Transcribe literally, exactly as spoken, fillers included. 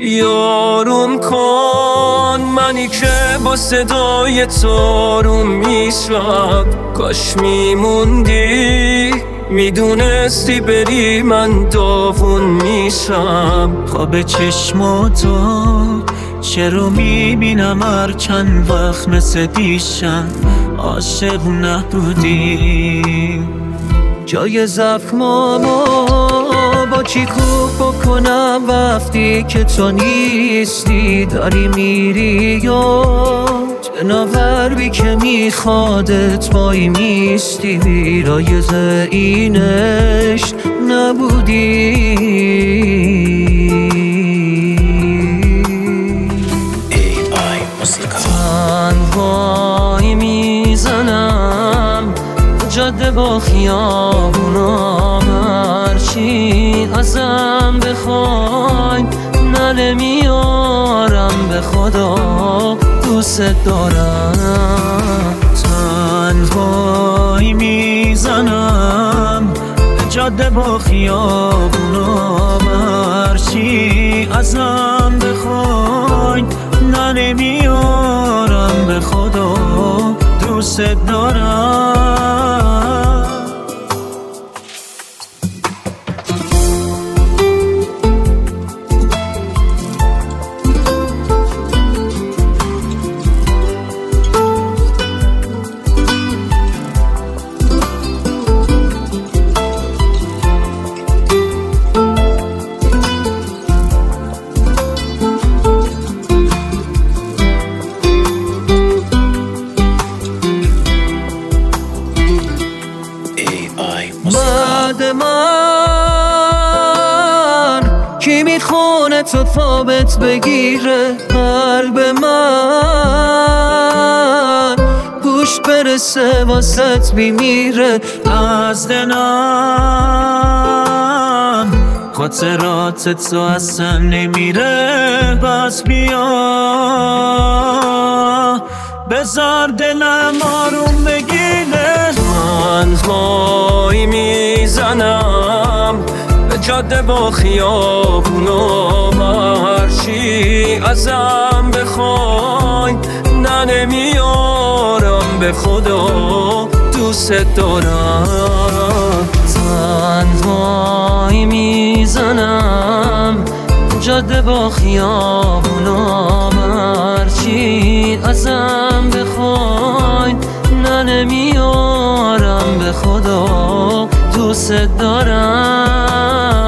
یارم کن، منی که با صدای تو رو میشم. کاش میموندی، میدونستی بری من داغون میشم. خواب چشماتو چرا میبینم هر چند وقت مثل دیشب عاشق نبودی. جای زخمامو با چی خوب بکنم وقتی که تو نیستی. داری میری یا جناور که میخوادت وای میستی. ویرایز اینش نبودی. تنهایی میزنم جاده با خیابونا، هرچی ازم بخوای نه نمیارم به خدا. دوست دارم. تنهایی میزنم جاده با خیابونا، هرچی ازم بخوای نه نمیارم به خدا. دوست دارم. بعد من کی میخونه تو خوابت بگیره قلب من، گوش برسه واسط میمیره از دلم. خاطرات تو اصلا نمیره، بس بیا بذار دلم آروم بگیره. تنهایی میزنم به جاده با خیابونا، هرچی ازم بخوای نه نمیارم به خدا. دوست دارم. تنهایی میزنم جاده با خیابونا، هرچی ازم بخوای نه نمیارم به خدا. دوست دارم.